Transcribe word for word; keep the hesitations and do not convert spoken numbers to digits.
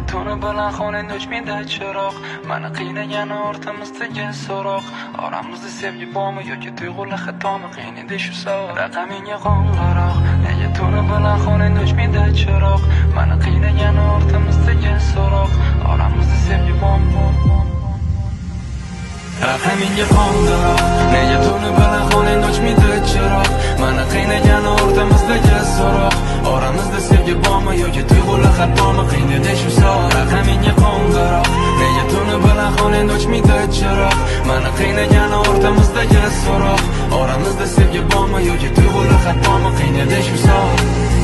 tuni bilan xonangda o'chmaydi chiroq. Mani qiynagan ortimizdagi so'roq. Oramizda sevgi bormi yoki tuyg'ular xatomi? Qiyin edi shu savol. Raqamingga qo'ng'iroq. Nega tuni bilan xonangda o'chmaydi chiroq? Mani qiynagan ortimizdagi so'roq. Oramizda sevgi bormi? Raqamingga qo'ng'iroq. Nega tuni bilan xonangda o'chmaydi chiroq? Mani qiynagan o'rtamizdagi so'roq. Oramizda sevgi bormi yoki tuyg'ular xatomi? Qiyin edi shu savol. Raqamingga qo'ng'iroq. Nega tuni bilan xonangda o'chmaydi chiroq? Mani qiynagan o'rtamizdagi so'roq. Oramizda sevgi bormi yoki tuyg'ular xatomi? Qiyin edi shu savol.